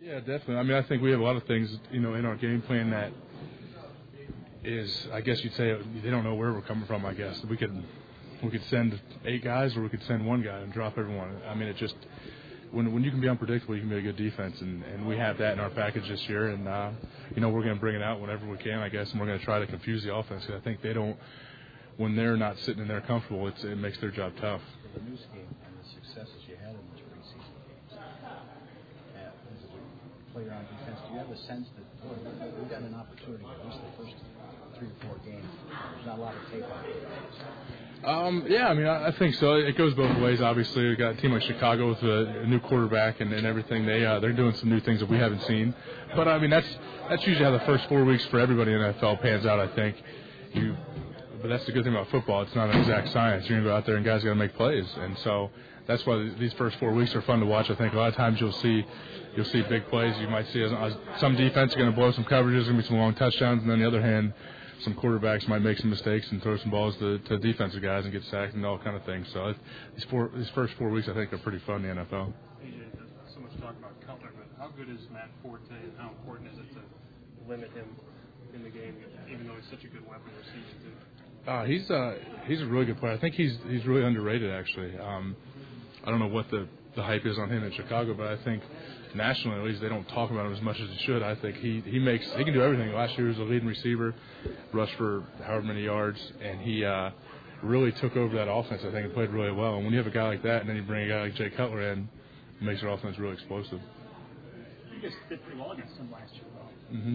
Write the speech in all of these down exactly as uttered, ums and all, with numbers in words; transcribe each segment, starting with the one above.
Yeah, definitely. I mean, I think we have a lot of things, you know, in our game plan that is, I guess you'd say, they don't know where we're coming from. I guess we could we could send eight guys, or we could send one guy and drop everyone. I mean, it just when when you can be unpredictable, you can be a good defense, and, and we have that in our package this year. And uh, you know, we're going to bring it out whenever we can, I guess, and we're going to try to confuse the offense. Cause I think they don't, when they're not sitting in there comfortable, it's, it makes their job tough. For the new scheme and the successes you had in these preseason games, uh, as a player on defense, do you have a sense that boy, we've got an opportunity at least the first three or four games? There's not a lot of tape on it. Um, yeah, I mean, I, I think so. It goes both ways. Obviously, we've got a team like Chicago with a, a new quarterback and, and everything. They uh, they're doing some new things that we haven't seen. But I mean, that's that's usually how the first four weeks for everybody in the N F L pans out. I think you. But that's the good thing about football. It's not an exact science. You're going to go out there and guys got to make plays, and so that's why these first four weeks are fun to watch. I think a lot of times you'll see you'll see big plays. You might see uh, some defense are going to blow some coverages, going to be some long touchdowns, and then on the other hand, some quarterbacks might make some mistakes and throw some balls to, to defensive guys and get sacked and all kind of things. So it, these four these first four weeks I think are pretty fun in the N F L. A J, so much talk about Cutler, but how good is Matt Forte, and how important is it to limit him in the game, even though he's such a good weapon receiver too? Uh, he's uh, he's a really good player. I think he's he's really underrated actually. Um, I don't know what the, the hype is on him in Chicago, but I think nationally at least they don't talk about him as much as they should. I think he, he makes he can do everything. Last year he was a leading receiver, rushed for however many yards, and he uh, really took over that offense. I think and played really well. And when you have a guy like that, and then you bring a guy like Jay Cutler in, it makes your offense really explosive. You guys did pretty well against him last year, though. Mm-hmm.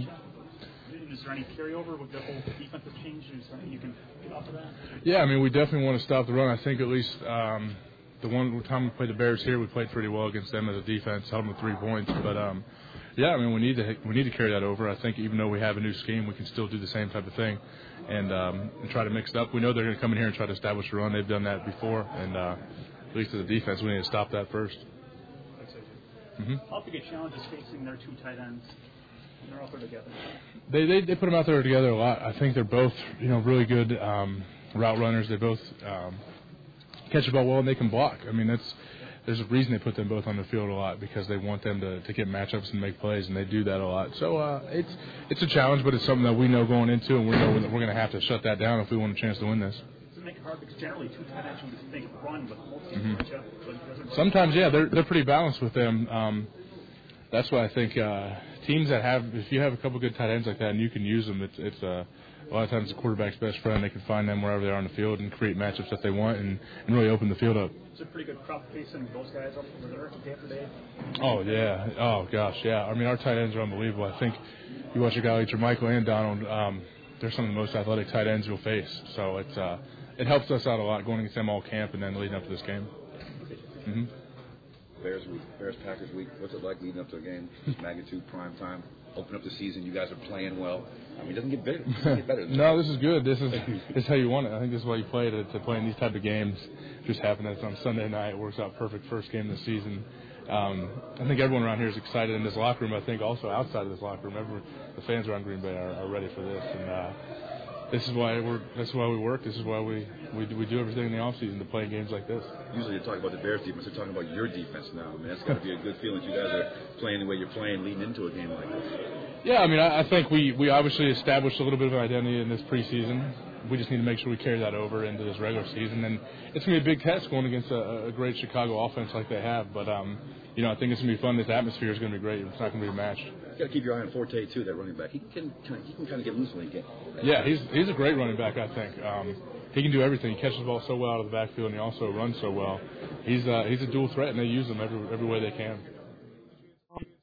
Is there any carryover with the whole defensive change? Is there anything you can get off of that? Yeah, I mean, we definitely want to stop the run. I think at least um, the one time we played the Bears here, we played pretty well against them as a defense, held them to three points. But um, yeah, I mean, we need to we need to carry that over. I think even though we have a new scheme, we can still do the same type of thing and um, and try to mix it up. We know they're going to come in here and try to establish a run. They've done that before, and uh, at least as a defense, we need to stop that first. Mm-hmm. How big a challenge is facing their two tight ends? They're out there together. They, they they put them out there together a lot. I think they're both you know really good um, route runners. They both um, catch the ball well and they can block. I mean that's there's a reason they put them both on the field a lot because they want them to, to get matchups and make plays, and they do that a lot. So uh, it's it's a challenge, but it's something that we know going into, and we know that we're going to have to shut that down if we want a chance to win this. Does it make it hard because generally two tight ends you think run, but most teams mm-hmm. match up. But Sometimes yeah, they're they're pretty balanced with them. Um, That's why I think uh, teams that have, if you have a couple good tight ends like that and you can use them, it's, it's uh, a lot of times the quarterback's best friend. They can find them wherever they are on the field and create matchups that they want and, and really open the field up. It's a pretty good crop facing those guys up over there day after day. Oh, yeah. Oh, gosh, yeah. I mean, our tight ends are unbelievable. I think you watch a guy like Jermichael and Donald, um, they're some of the most athletic tight ends you'll face. So it's, uh, it helps us out a lot going against them all camp and then leading up to this game. Mm-hmm. Bears week, Bears Packers week. What's it like leading up to a game? Magnitude, prime time. Open up the season. You guys are playing well. I mean, it doesn't get better. It doesn't get better than no, this is good. This is this is how you want it. I think this is why you play to, to play in these type of games. Just happened that it's on Sunday night. It works out perfect. First game of the season. Um, I think everyone around here is excited in this locker room. I think also outside of this locker room, everyone, the fans around Green Bay are, are ready for this. And uh, this is why we're. This is why we work. This is why we we, we do everything in the off season to play games like this. Usually you talk about the Bears defense. They're talking about your defense now. I mean, that's got to be a good feeling. You guys are playing the way you're playing, leading into a game like this. Yeah, I mean, I, I think we, we obviously established a little bit of an identity in this preseason. We just need to make sure we carry that over into this regular season. And it's going to be a big test going against a, a great Chicago offense like they have. But, um, you know, I think it's going to be fun. This atmosphere is going to be great. It's not going to be a match. You got to keep your eye on Forte, too, that running back. He can kind of, he can kind of get loose when he gets. Yeah, he's he's a great running back, I think. Um, he can do everything. He catches the ball so well out of the backfield, and he also runs so well. He's uh, he's a dual threat, and they use him every every way they can.